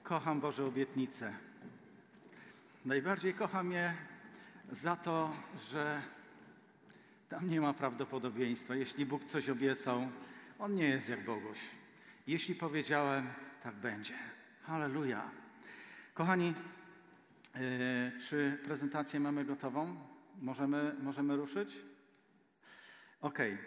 kocham Boże obietnice. Najbardziej kocham je za to, że tam nie ma prawdopodobieństwa. Jeśli Bóg coś obiecał, On nie jest jak Boguś. Jeśli powiedziałem, tak będzie. Halleluja. Kochani, czy prezentację mamy gotową? Możemy ruszyć? Okej.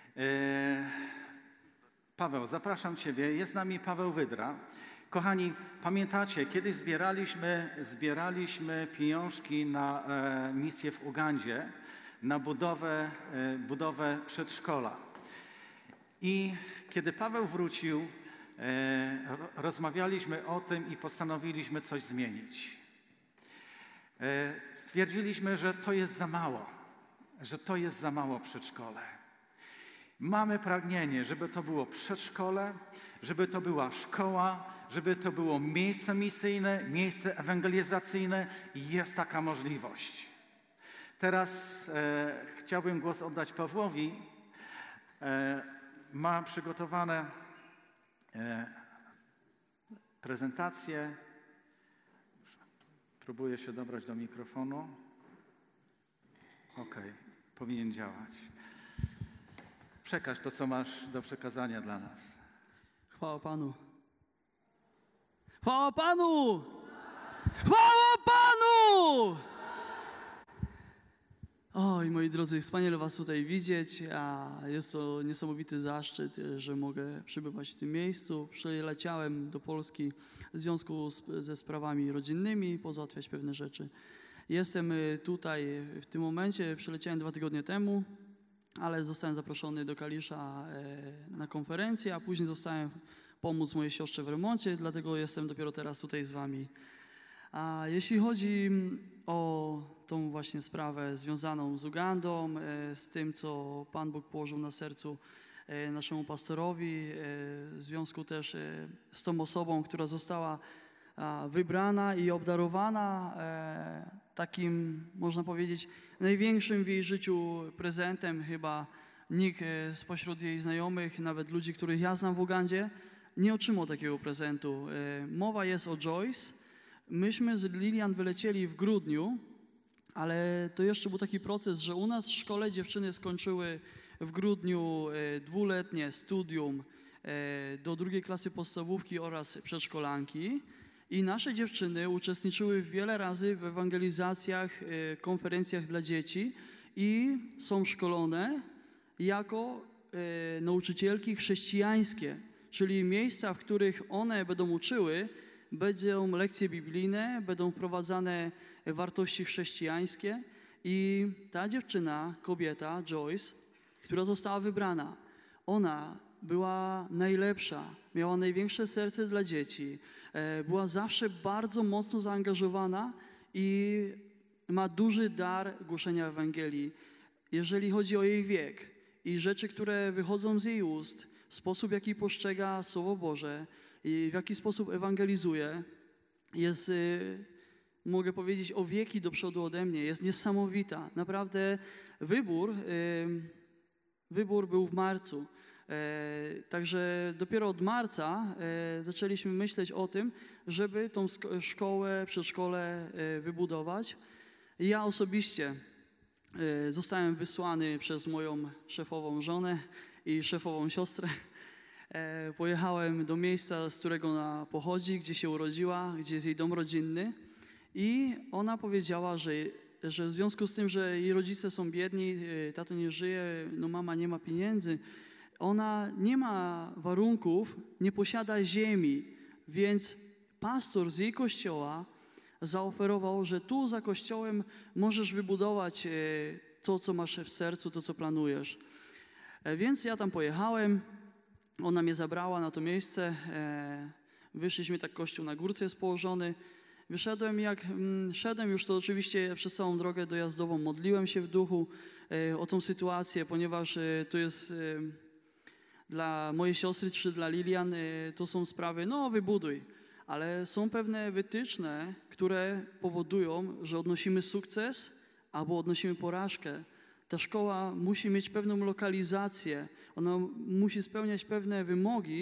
Paweł, zapraszam Ciebie. Jest z nami Paweł Wydra. Kochani, pamiętacie, kiedyś zbieraliśmy pieniążki na misję w Ugandzie, na budowę przedszkola. I kiedy Paweł wrócił, rozmawialiśmy o tym i postanowiliśmy coś zmienić. Stwierdziliśmy, że to jest za mało przedszkole. Mamy pragnienie, żeby to było przedszkole, żeby to była szkoła, żeby to było miejsce misyjne, miejsce ewangelizacyjne i jest taka możliwość. Teraz chciałbym głos oddać Pawłowi. Ma przygotowane prezentację. Próbuję się dobrać do mikrofonu. Okej, powinien działać. Przekaż to, co masz do przekazania dla nas. Chwała Panu! Chwała Panu! Chwała Panu! Oj, moi drodzy, wspaniale Was tutaj widzieć, a jest to niesamowity zaszczyt, że mogę przybywać w tym miejscu. Przyleciałem do Polski w związku ze sprawami rodzinnymi, pozałatwiać pewne rzeczy. Jestem tutaj w tym momencie, przyleciałem 2 tygodnie temu, ale zostałem zaproszony do Kalisza na konferencję, a później zostałem pomóc mojej siostrze w remoncie, dlatego jestem dopiero teraz tutaj z Wami. A jeśli chodzi o tą właśnie sprawę związaną z Ugandą, z tym, co Pan Bóg położył na sercu naszemu pastorowi, w związku też z tą osobą, która została wybrana i obdarowana takim, można powiedzieć, największym w jej życiu prezentem. Chyba nikt spośród jej znajomych, nawet ludzi, których ja znam w Ugandzie, nie otrzymał takiego prezentu. Mowa jest o Joyce. Myśmy z Lilian wylecieli w grudniu, ale to jeszcze był taki proces, że u nas w szkole dziewczyny skończyły w grudniu 2-letnie studium do 2. klasy podstawówki oraz przedszkolanki i nasze dziewczyny uczestniczyły wiele razy w ewangelizacjach, konferencjach dla dzieci i są szkolone jako nauczycielki chrześcijańskie, czyli miejsca, w których one będą uczyły, będą lekcje biblijne, będą wprowadzane wartości chrześcijańskie i ta dziewczyna, kobieta, Joyce, która została wybrana, ona była najlepsza, miała największe serce dla dzieci, była zawsze bardzo mocno zaangażowana i ma duży dar głoszenia Ewangelii. Jeżeli chodzi o jej wiek i rzeczy, które wychodzą z jej ust, sposób, w jaki postrzega Słowo Boże i w jaki sposób ewangelizuje, jest, mogę powiedzieć, o wieki do przodu ode mnie. Jest niesamowita. Naprawdę wybór był w marcu. Także dopiero od marca zaczęliśmy myśleć o tym, żeby tą szkołę, przedszkole wybudować. Ja osobiście zostałem wysłany przez moją szefową żonę i szefową siostrę. Pojechałem do miejsca, z którego ona pochodzi, gdzie się urodziła, gdzie jest jej dom rodzinny i ona powiedziała, że w związku z tym, że jej rodzice są biedni, tato nie żyje, no mama nie ma pieniędzy, ona nie ma warunków, nie posiada ziemi, więc pastor z jej kościoła zaoferował, że tu za kościołem możesz wybudować to, co masz w sercu, to, co planujesz. Więc ja tam pojechałem, ona mnie zabrała na to miejsce, wyszliśmy, tak kościół na górce jest położony. Wyszedłem, jak szedłem już, to oczywiście przez całą drogę dojazdową modliłem się w duchu o tą sytuację, ponieważ to jest dla mojej siostry czy dla Lilian, to są sprawy, no wybuduj, ale są pewne wytyczne, które powodują, że odnosimy sukces albo odnosimy porażkę. Ta szkoła musi mieć pewną lokalizację, ona musi spełniać pewne wymogi,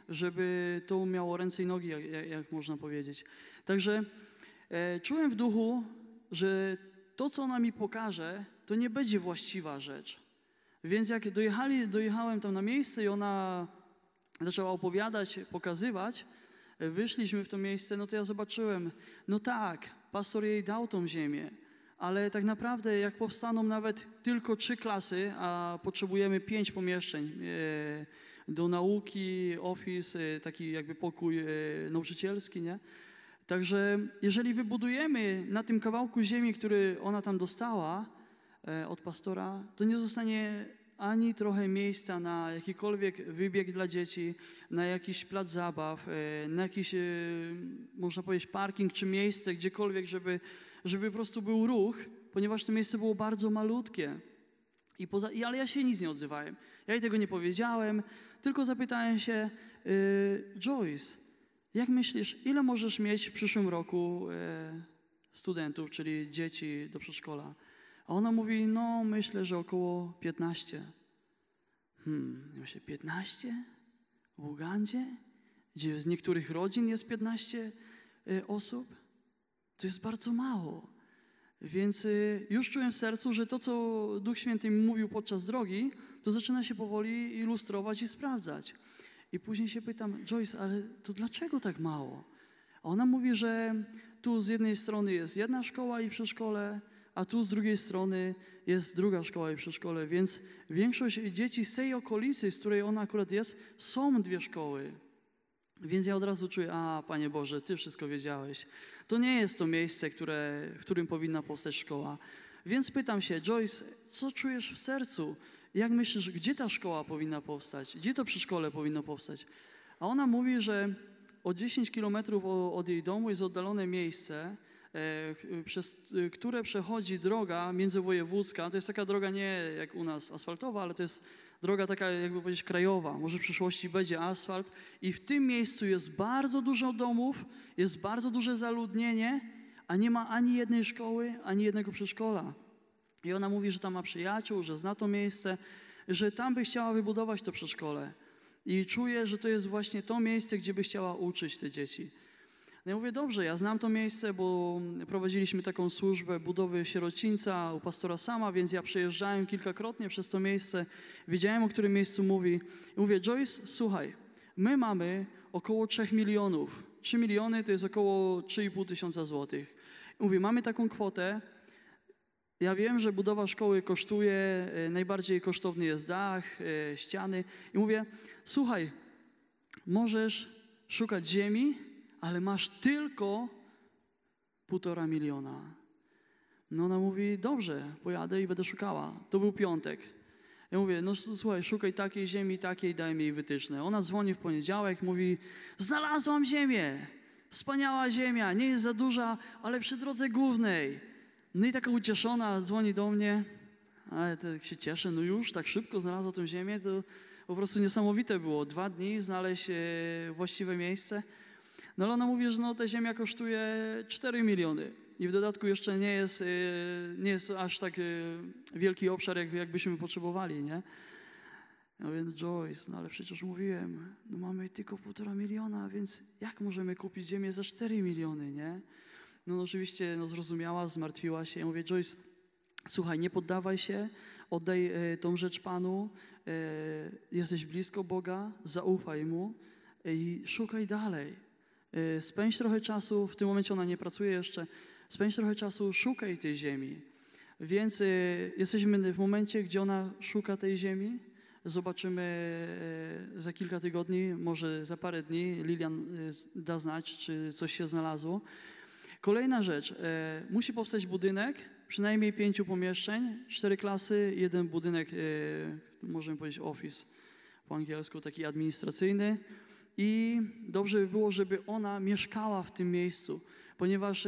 żeby to miało ręce i nogi, jak można powiedzieć. Także czułem w duchu, że to, co ona mi pokaże, to nie będzie właściwa rzecz. Więc jak dojechałem tam na miejsce i ona zaczęła opowiadać, pokazywać, wyszliśmy w to miejsce, no to ja zobaczyłem, no tak, pastor jej dał tą ziemię, ale tak naprawdę jak powstaną nawet tylko 3 klasy, a potrzebujemy 5 pomieszczeń do nauki, office, taki jakby pokój nauczycielski, nie? Także jeżeli wybudujemy na tym kawałku ziemi, który ona tam dostała od pastora, to nie zostanie ani trochę miejsca na jakikolwiek wybieg dla dzieci, na jakiś plac zabaw, na jakiś, można powiedzieć, parking czy miejsce, gdziekolwiek, żeby po prostu był ruch, ponieważ to miejsce było bardzo malutkie. Ale ja się nic nie odzywałem. Ja jej tego nie powiedziałem, tylko zapytałem się, Joyce, jak myślisz, ile możesz mieć w przyszłym roku studentów, czyli dzieci do przedszkola? A ona mówi, no myślę, że około 15. Ja myślę, 15? W Ugandzie? Gdzie z niektórych rodzin jest 15 osób? To jest bardzo mało. Więc już czułem w sercu, że to, co Duch Święty mi mówił podczas drogi, to zaczyna się powoli ilustrować i sprawdzać. I później się pytam, Joyce, ale to dlaczego tak mało? A ona mówi, że tu z jednej strony jest jedna szkoła i przedszkole, a tu z drugiej strony jest druga szkoła i przedszkole, więc większość dzieci z tej okolicy, z której ona akurat jest, są 2 szkoły. Więc ja od razu czuję, Panie Boże, Ty wszystko wiedziałeś. To nie jest to miejsce, w którym powinna powstać szkoła. Więc pytam się, Joyce, co czujesz w sercu? Jak myślisz, gdzie ta szkoła powinna powstać? Gdzie to przedszkole powinno powstać? A ona mówi, że o 10 kilometrów od jej domu jest oddalone miejsce, przez które przechodzi droga międzywojewódzka. To jest taka droga nie jak u nas asfaltowa, ale to jest droga taka, jakby powiedzieć, krajowa. Może w przyszłości będzie asfalt. I w tym miejscu jest bardzo dużo domów, jest bardzo duże zaludnienie, a nie ma ani jednej szkoły, ani jednego przedszkola. I ona mówi, że tam ma przyjaciół, że zna to miejsce, że tam by chciała wybudować to przedszkole. I czuje, że to jest właśnie to miejsce, gdzie by chciała uczyć te dzieci. No ja mówię, dobrze, ja znam to miejsce, bo prowadziliśmy taką służbę budowy sierocińca u pastora Sama, więc ja przejeżdżałem kilkakrotnie przez to miejsce, wiedziałem, o którym miejscu mówi. I mówię, Joyce, słuchaj, my mamy około 3 milionów. 3 miliony to jest około 3,5 tysiąca złotych. I mówię, mamy taką kwotę. Ja wiem, że budowa szkoły kosztuje, najbardziej kosztowny jest dach, ściany. I mówię, słuchaj, możesz szukać ziemi, ale masz tylko 1,5 miliona. No ona mówi, dobrze, pojadę i będę szukała. To był piątek. Ja mówię, no słuchaj, szukaj takiej ziemi, takiej, daj mi jej wytyczne. Ona dzwoni w poniedziałek, mówi, znalazłam ziemię, wspaniała ziemia, nie jest za duża, ale przy drodze głównej. No i taka ucieszona dzwoni do mnie, ale tak się cieszę, no już tak szybko znalazła tę ziemię, to po prostu niesamowite było. 2 dni znaleźć właściwe miejsce. No ale ona mówi, że no, ta ziemia kosztuje 4 miliony i w dodatku jeszcze nie jest aż tak wielki obszar, jakbyśmy potrzebowali, nie? Ja mówię, no Joyce, no ale przecież mówiłem, no mamy tylko 1,5 miliona, więc jak możemy kupić ziemię za 4 miliony, nie? No oczywiście zrozumiała, zmartwiła się. Ja mówię, Joyce, słuchaj, nie poddawaj się, oddaj tą rzecz Panu, jesteś blisko Boga, zaufaj Mu i szukaj dalej. Spędź trochę czasu, w tym momencie ona nie pracuje jeszcze, spędź trochę czasu, szukaj tej ziemi. Więc jesteśmy w momencie, gdzie ona szuka tej ziemi. Zobaczymy za kilka tygodni, może za parę dni Lilian da znać, czy coś się znalazło. Kolejna rzecz, musi powstać budynek, przynajmniej 5 pomieszczeń, 4 klasy, 1 budynek, możemy powiedzieć office po angielsku, taki administracyjny. I dobrze by było, żeby ona mieszkała w tym miejscu, ponieważ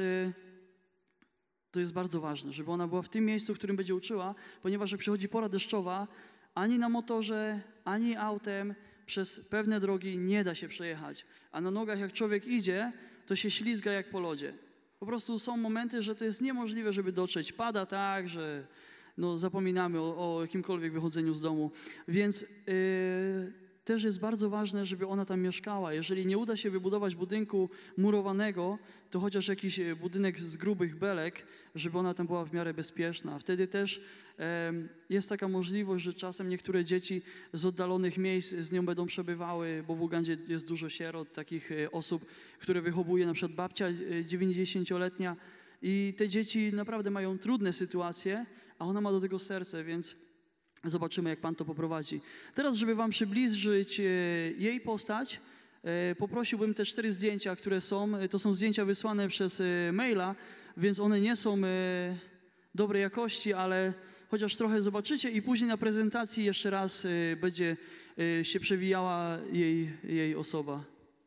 to jest bardzo ważne, żeby ona była w tym miejscu, w którym będzie uczyła, ponieważ jak przychodzi pora deszczowa, ani na motorze, ani autem przez pewne drogi nie da się przejechać. A na nogach jak człowiek idzie, to się ślizga jak po lodzie. Po prostu są momenty, że to jest niemożliwe, żeby dotrzeć. Pada tak, że zapominamy o jakimkolwiek wychodzeniu z domu. Więc też jest bardzo ważne, żeby ona tam mieszkała. Jeżeli nie uda się wybudować budynku murowanego, to chociaż jakiś budynek z grubych belek, żeby ona tam była w miarę bezpieczna. Wtedy też jest taka możliwość, że czasem niektóre dzieci z oddalonych miejsc z nią będą przebywały, bo w Ugandzie jest dużo sierot, takich osób, które wychowuje na przykład babcia 90-letnia i te dzieci naprawdę mają trudne sytuacje, a ona ma do tego serce, więc zobaczymy, jak Pan to poprowadzi. Teraz, żeby Wam przybliżyć jej postać, poprosiłbym te 4 zdjęcia, które są. To są zdjęcia wysłane przez maila, więc one nie są dobrej jakości, ale chociaż trochę zobaczycie i później na prezentacji jeszcze raz będzie się przewijała jej osoba.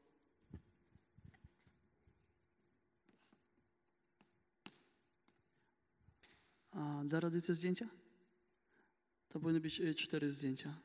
A da rady te zdjęcia? To powinny być 4 zdjęcia.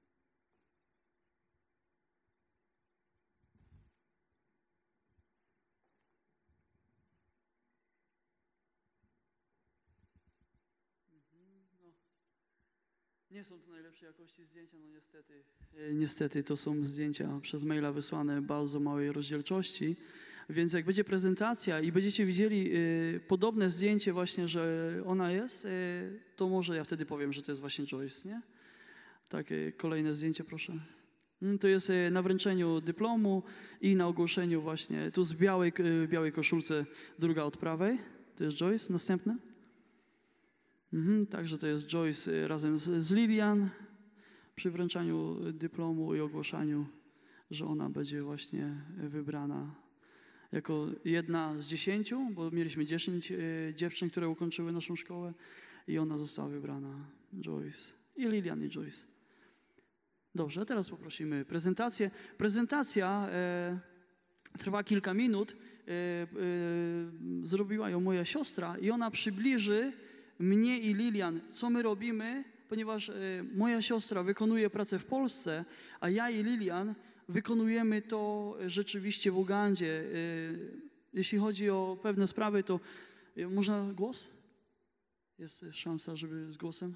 No. Nie są to najlepszej jakości zdjęcia, no niestety. Niestety to są zdjęcia przez maila wysłane bardzo małej rozdzielczości. Więc jak będzie prezentacja i będziecie widzieli podobne zdjęcie właśnie, że ona jest, to może ja wtedy powiem, że to jest właśnie Joyce, nie? Takie kolejne zdjęcie, proszę. To jest na wręczeniu dyplomu i na ogłoszeniu właśnie, tu w białej koszulce, druga od prawej. To jest Joyce, następne. Także to jest Joyce razem z Lilian przy wręczaniu dyplomu i ogłoszeniu, że ona będzie właśnie wybrana jako jedna z 10, bo mieliśmy 10 dziewczyn, które ukończyły naszą szkołę i ona została wybrana, Joyce. I Lilian i Joyce. Dobrze, a teraz poprosimy prezentację. Prezentacja trwa kilka minut. Zrobiła ją moja siostra i ona przybliży mnie i Lilian, co my robimy, ponieważ moja siostra wykonuje pracę w Polsce, a ja i Lilian wykonujemy to rzeczywiście w Ugandzie. Jeśli chodzi o pewne sprawy, to można głos? Jest szansa, żeby z głosem?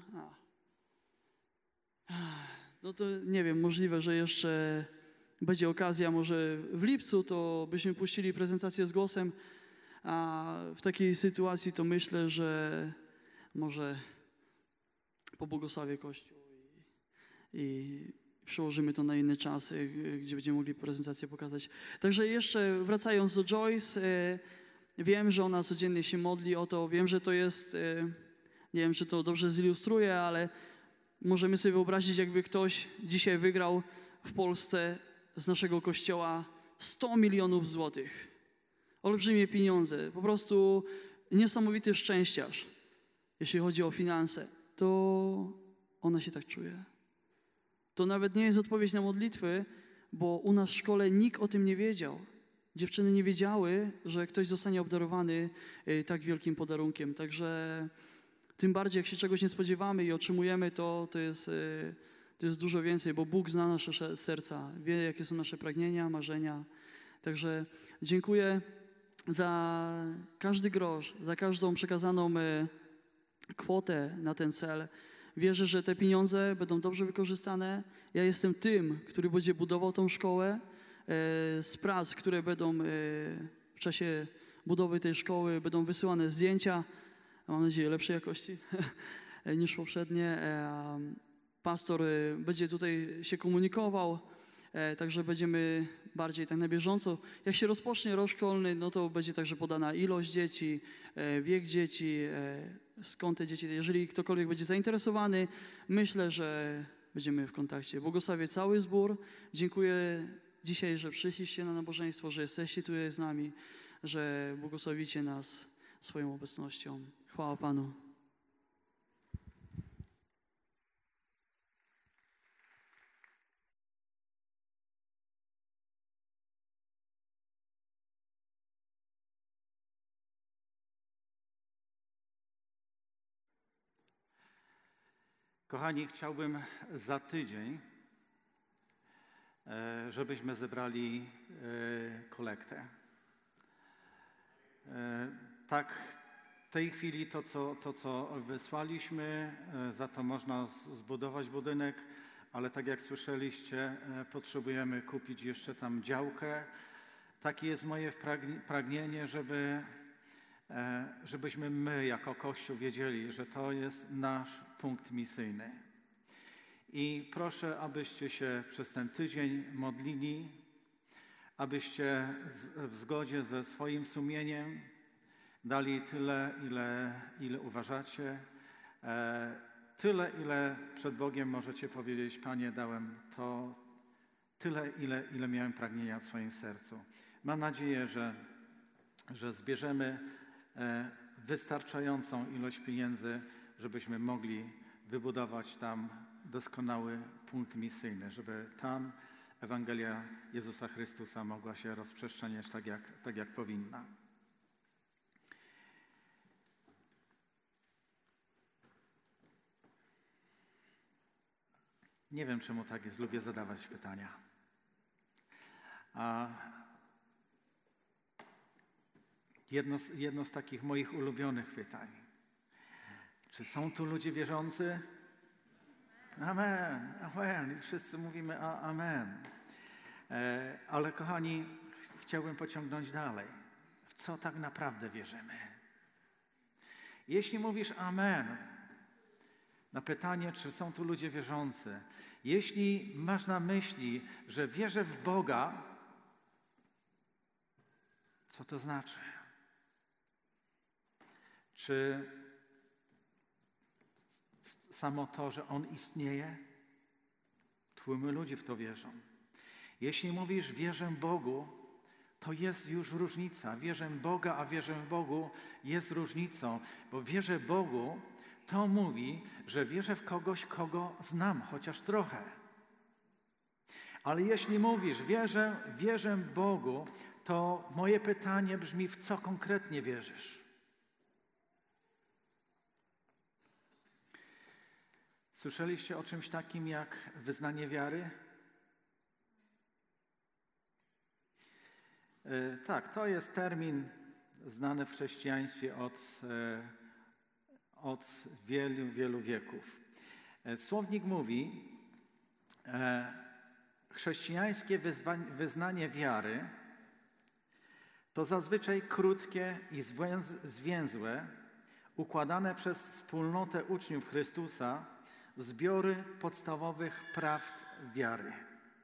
No to nie wiem, możliwe, że jeszcze będzie okazja, może w lipcu, to byśmy puścili prezentację z głosem, a w takiej sytuacji to myślę, że może pobłogosławię Kościół i przełożymy to na inny czas, gdzie będziemy mogli prezentację pokazać. Także jeszcze wracając do Joyce, wiem, że ona codziennie się modli o to, wiem, że to jest, nie wiem, czy to dobrze zilustruję, ale możemy sobie wyobrazić, jakby ktoś dzisiaj wygrał w Polsce z naszego kościoła 100 milionów złotych. Olbrzymie pieniądze, po prostu niesamowity szczęściarz, jeśli chodzi o finanse. To ona się tak czuje. To nawet nie jest odpowiedź na modlitwy, bo u nas w szkole nikt o tym nie wiedział. Dziewczyny nie wiedziały, że ktoś zostanie obdarowany tak wielkim podarunkiem. Także tym bardziej, jak się czegoś nie spodziewamy i otrzymujemy to jest dużo więcej, bo Bóg zna nasze serca, wie, jakie są nasze pragnienia, marzenia. Także dziękuję za każdy grosz, za każdą przekazaną kwotę na ten cel. Wierzę, że te pieniądze będą dobrze wykorzystane. Ja jestem tym, który będzie budował tą szkołę. Z prac, które będą w czasie budowy tej szkoły, będą wysyłane zdjęcia, mam nadzieję lepszej jakości niż poprzednie. Pastor będzie tutaj się komunikował, także będziemy bardziej tak na bieżąco. Jak się rozpocznie rok szkolny, no to będzie także podana ilość dzieci, wiek dzieci, skąd te dzieci. Jeżeli ktokolwiek będzie zainteresowany, myślę, że będziemy w kontakcie. Błogosławię cały zbór. Dziękuję dzisiaj, że przyszliście na nabożeństwo, że jesteście tutaj z nami, że błogosławicie nas swoją obecnością. Chwała Panu. Kochani, chciałbym za tydzień, żebyśmy zebrali kolektę. Tak, w tej chwili to, co wysłaliśmy, za to można zbudować budynek, ale tak jak słyszeliście, potrzebujemy kupić jeszcze tam działkę. Takie jest moje pragnienie, żebyśmy my jako Kościół wiedzieli, że to jest nasz punkt misyjny. I proszę, abyście się przez ten tydzień modlili, abyście w zgodzie ze swoim sumieniem dali tyle, ile uważacie, tyle, ile przed Bogiem możecie powiedzieć: Panie, dałem to tyle, ile miałem pragnienia w swoim sercu. Mam nadzieję, że zbierzemy wystarczającą ilość pieniędzy, żebyśmy mogli wybudować tam doskonały punkt misyjny, żeby tam Ewangelia Jezusa Chrystusa mogła się rozprzestrzeniać tak jak powinna. Nie wiem, czemu tak jest. Lubię zadawać pytania. A jedno z takich moich ulubionych pytań. Czy są tu ludzie wierzący? Amen, amen. I wszyscy mówimy amen. Ale kochani, chciałbym pociągnąć dalej. W co tak naprawdę wierzymy? Jeśli mówisz amen na pytanie, czy są tu ludzie wierzący, jeśli masz na myśli, że wierzę w Boga, co to znaczy? Czy samo to, że On istnieje? Tłumy ludzi w to wierzą. Jeśli mówisz wierzę Bogu, to jest już różnica. Wierzę Boga, a wierzę w Bogu jest różnicą, bo wierzę Bogu to mówi, że wierzę w kogoś, kogo znam, chociaż trochę. Ale jeśli mówisz wierzę Bogu, to moje pytanie brzmi: w co konkretnie wierzysz? Słyszeliście o czymś takim jak wyznanie wiary? Tak, to jest termin znany w chrześcijaństwie od wielu, wielu wieków. Słownik mówi, chrześcijańskie wyznanie wiary to zazwyczaj krótkie i zwięzłe, układane przez wspólnotę uczniów Chrystusa zbiory podstawowych prawd wiary.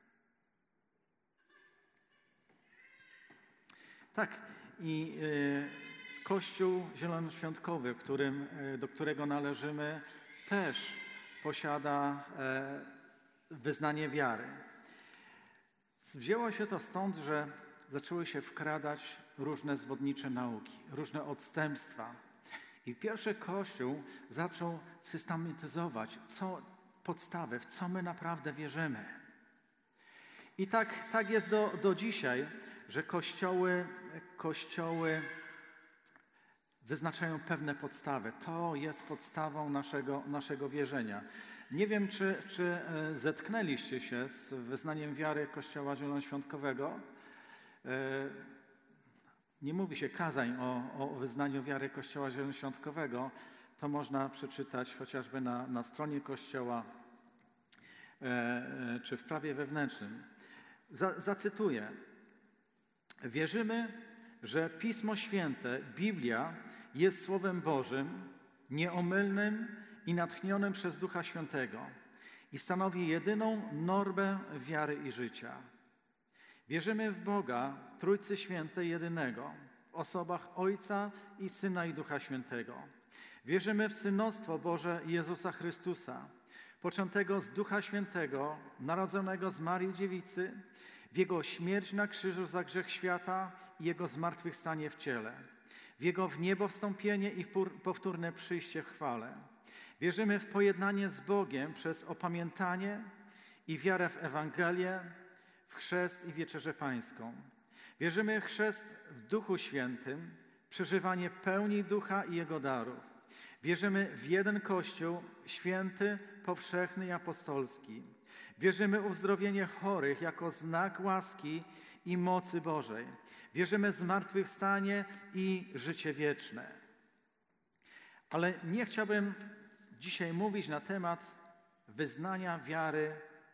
Tak, i Kościół Zielonoświątkowy, do którego należymy, też posiada wyznanie wiary. Wzięło się to stąd, że zaczęły się wkradać różne zwodnicze nauki, różne odstępstwa. I pierwszy Kościół zaczął systematyzować podstawy, w co my naprawdę wierzymy. I tak jest do dzisiaj, że kościoły wyznaczają pewne podstawy. To jest podstawą naszego wierzenia. Nie wiem, czy zetknęliście się z wyznaniem wiary Kościoła Zielonoświątkowego. Nie mówi się kazań o wyznaniu wiary Kościoła Zielonoświątkowego. To można przeczytać chociażby na stronie Kościoła czy w prawie wewnętrznym. Zacytuję. Wierzymy, że Pismo Święte, Biblia, jest Słowem Bożym, nieomylnym i natchnionym przez Ducha Świętego i stanowi jedyną normę wiary i życia. Wierzymy w Boga, Trójcy Świętej jedynego, w osobach Ojca i Syna i Ducha Świętego. Wierzymy w synostwo Boże Jezusa Chrystusa, poczętego z Ducha Świętego, narodzonego z Marii Dziewicy, w Jego śmierć na krzyżu za grzech świata i Jego zmartwychwstanie w ciele, w Jego wniebowstąpienie i w powtórne przyjście w chwale. Wierzymy w pojednanie z Bogiem przez opamiętanie i wiarę w Ewangelię, w chrzest i wieczerzę pańską. Wierzymy w chrzest w Duchu Świętym, przeżywanie pełni Ducha i Jego darów. Wierzymy w jeden Kościół, święty, powszechny i apostolski. Wierzymy w uzdrowienie chorych jako znak łaski i mocy Bożej. Wierzymy w zmartwychwstanie i życie wieczne. Ale nie chciałbym dzisiaj mówić na temat wyznania wiary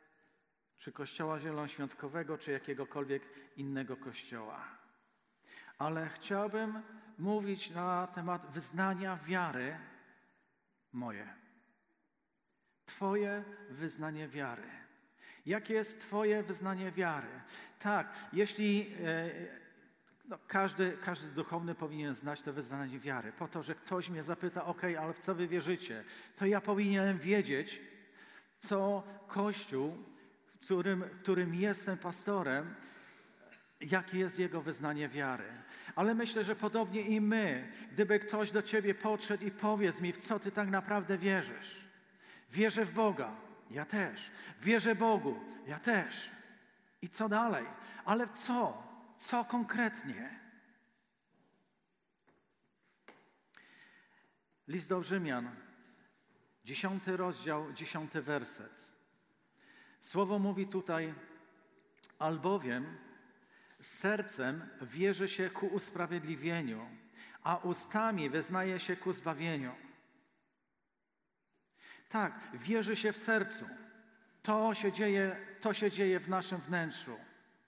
czy Kościoła Zielonoświątkowego, czy jakiegokolwiek innego kościoła. Ale chciałbym mówić na temat wyznania wiary moje. Twoje wyznanie wiary. Jakie jest Twoje wyznanie wiary? Tak, jeśli każdy duchowny powinien znać to wyznanie wiary, po to, że ktoś mnie zapyta, ale w co wy wierzycie? To ja powinienem wiedzieć, co Kościół, którym jestem pastorem, jakie jest jego wyznanie wiary. Ale myślę, że podobnie i my, gdyby ktoś do ciebie podszedł i powiedz mi, w co ty tak naprawdę wierzysz. Wierzę w Boga. Ja też. Wierzę Bogu. Ja też. I co dalej? Ale w co? Co konkretnie? List do Rzymian, 10 rozdział, 10 werset. Słowo mówi tutaj, albowiem sercem wierzy się ku usprawiedliwieniu, a ustami wyznaje się ku zbawieniu. Tak, wierzy się w sercu. To się dzieje w naszym wnętrzu.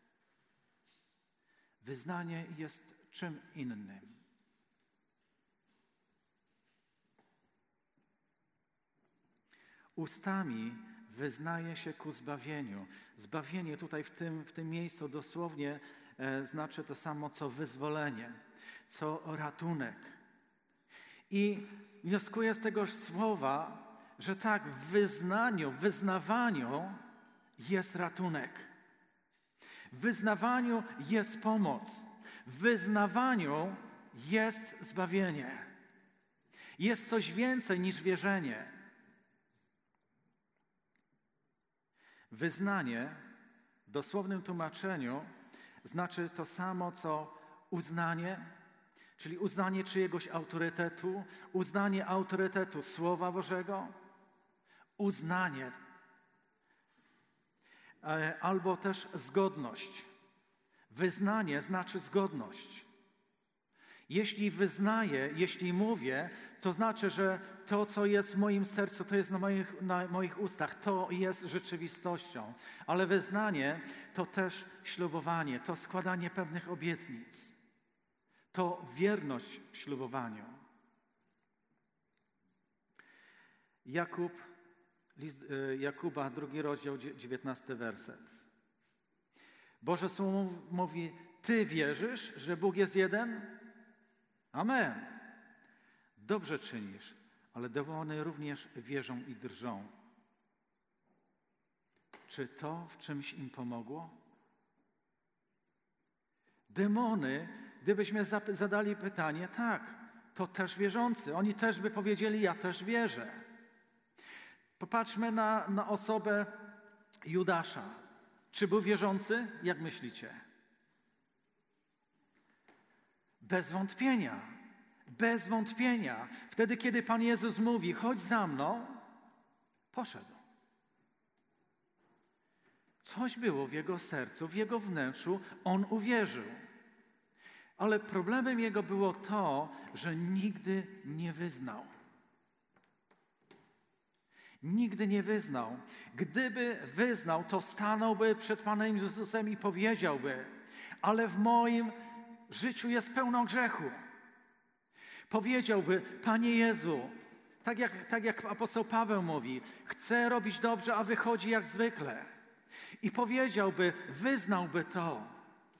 Wyznanie jest czym innym. Ustami wyznaje się ku zbawieniu. Zbawienie tutaj w tym miejscu dosłownie znaczy to samo, co wyzwolenie, co ratunek. I wnioskuję z tegoż słowa, że tak, w wyznawaniu jest ratunek. W wyznawaniu jest pomoc. W wyznawaniu jest zbawienie. Jest coś więcej niż wierzenie. Wyznanie w dosłownym tłumaczeniu znaczy to samo, co uznanie, czyli uznanie czyjegoś autorytetu, uznanie autorytetu Słowa Bożego, uznanie albo też zgodność. Wyznanie znaczy zgodność. Jeśli wyznaję, jeśli mówię, to znaczy, że to, co jest w moim sercu, to jest na moich ustach, to jest rzeczywistością. Ale wyznanie to też ślubowanie, to składanie pewnych obietnic. To wierność w ślubowaniu. List Jakuba, 2 rozdział, 19 werset. Boże Słowo mówi, Ty wierzysz, że Bóg jest jeden? Amen. Dobrze czynisz, ale demony również wierzą i drżą. Czy to w czymś im pomogło? Demony, gdybyśmy zadali pytanie, tak, to też wierzący. Oni też by powiedzieli, ja też wierzę. Popatrzmy na osobę Judasza. Czy był wierzący? Jak myślicie? Bez wątpienia. Bez wątpienia. Wtedy, kiedy Pan Jezus mówi, chodź za mną, poszedł. Coś było w jego sercu, w jego wnętrzu, on uwierzył. Ale problemem jego było to, że nigdy nie wyznał. Nigdy nie wyznał. Gdyby wyznał, to stanąłby przed Panem Jezusem i powiedziałby, ale w moim życiu jest pełno grzechu. Powiedziałby, Panie Jezu, tak jak apostoł Paweł mówi, chcę robić dobrze, a wychodzi jak zwykle. I powiedziałby, wyznałby to.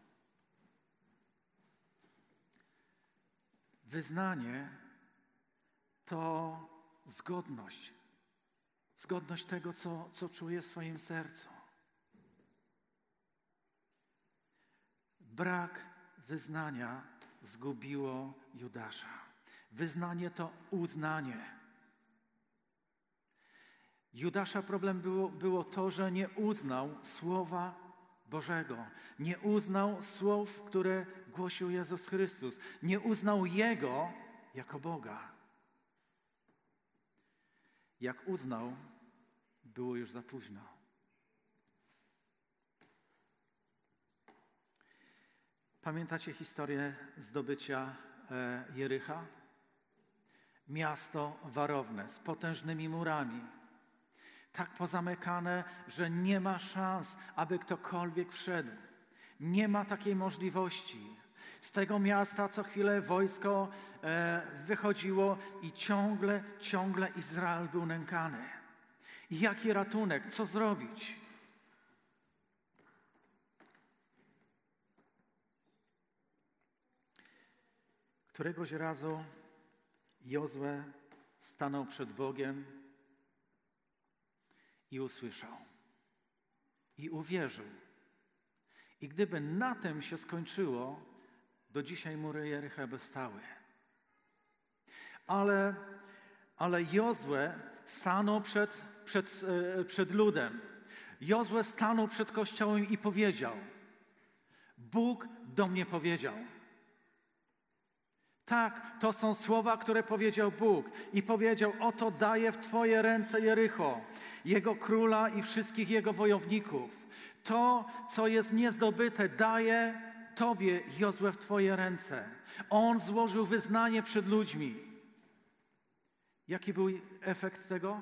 Wyznanie to zgodność. Zgodność tego, co czuje w swoim sercu. Brak wyznania zgubiło Judasza. Wyznanie to uznanie. Judasza problem było to, że nie uznał Słowa Bożego. Nie uznał słów, które głosił Jezus Chrystus. Nie uznał Jego jako Boga. Jak uznał, było już za późno. Pamiętacie historię zdobycia Jericha? Miasto warowne z potężnymi murami. tak pozamykane, że nie ma szans, aby ktokolwiek wszedł. Nie ma takiej możliwości. Z tego miasta co chwilę wojsko wychodziło i ciągle Izrael był nękany. I jaki ratunek? Co zrobić? Któregoś razu Jozue stanął przed Bogiem i usłyszał. I uwierzył. I gdyby na tym się skończyło, do dzisiaj mury Jericha by stały. Ale Jozue stanął przed ludem. Jozue stanął przed Kościołem i powiedział: Bóg do mnie powiedział. Tak, to są słowa, które powiedział Bóg. I powiedział: oto daję w Twoje ręce Jericho, jego króla i wszystkich jego wojowników. To, co jest niezdobyte, daję Tobie, Jozue, w Twoje ręce. On złożył wyznanie przed ludźmi. Jaki był efekt tego?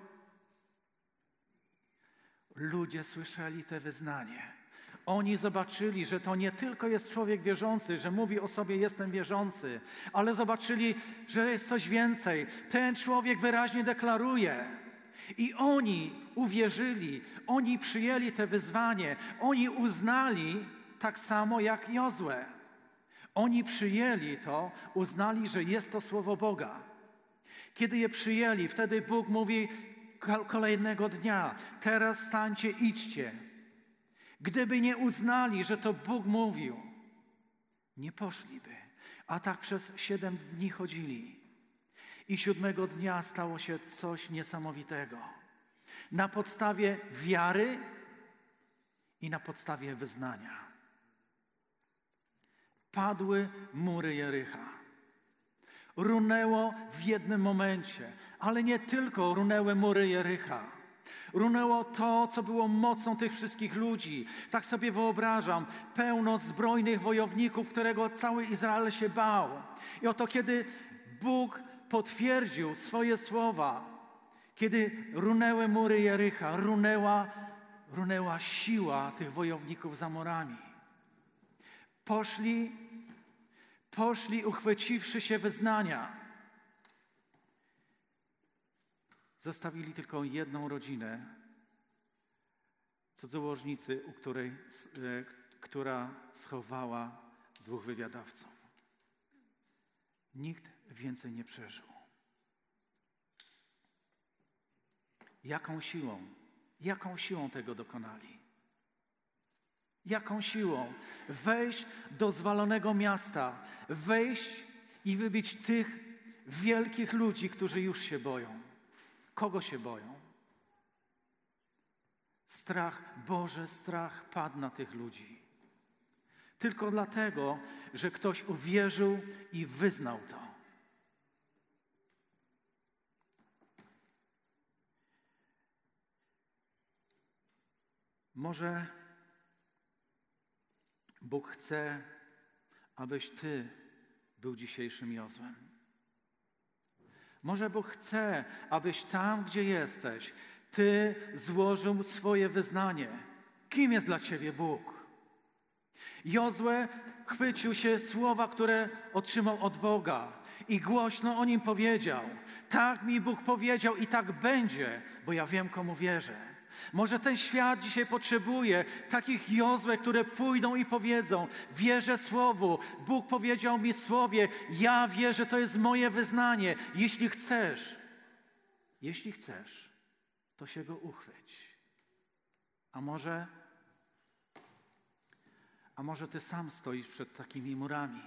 Ludzie słyszeli te wyznanie. Oni zobaczyli, że to nie tylko jest człowiek wierzący, że mówi o sobie: jestem wierzący, ale zobaczyli, że jest coś więcej. Ten człowiek wyraźnie deklaruje. I oni uwierzyli, oni przyjęli te wyzwanie, oni uznali tak samo jak Jozue. Oni przyjęli to, uznali, że jest to słowo Boga. Kiedy je przyjęli, wtedy Bóg mówi kolejnego dnia: teraz stańcie, idźcie. Gdyby nie uznali, że to Bóg mówił, nie poszliby. A tak przez 7 dni chodzili. I 7 dnia stało się coś niesamowitego. Na podstawie wiary i na podstawie wyznania. Padły mury Jericha. Runęło w jednym momencie, ale nie tylko runęły mury Jericha. Runęło to, co było mocą tych wszystkich ludzi. Tak sobie wyobrażam, pełno zbrojnych wojowników, którego cały Izrael się bał. I oto kiedy Bóg potwierdził swoje słowa, kiedy runęły mury Jericha, runęła siła tych wojowników za murami. Poszli uchwyciwszy się wyznania. Zostawili tylko jedną rodzinę, cudzołożnicy, która schowała 2 wywiadowców. Nikt więcej nie przeżył. Jaką siłą tego dokonali? Jaką siłą? Wejść do zwalonego miasta, wejść i wybić tych wielkich ludzi, którzy już się boją. Kogo się boją? Boży strach padł na tych ludzi. Tylko dlatego, że ktoś uwierzył i wyznał to. Może Bóg chce, abyś Ty był dzisiejszym Jozłem. Może Bóg chce, abyś tam, gdzie jesteś, Ty złożył swoje wyznanie. Kim jest dla Ciebie Bóg? Jozue chwycił się słowa, które otrzymał od Boga i głośno o nim powiedział: tak mi Bóg powiedział i tak będzie, bo ja wiem, komu wierzę. Może ten świat dzisiaj potrzebuje takich Jozue, które pójdą i powiedzą: wierzę Słowu, Bóg powiedział mi w Słowie, ja wierzę, to jest moje wyznanie. Jeśli chcesz, to się go uchwyć. A może Ty sam stoisz przed takimi murami.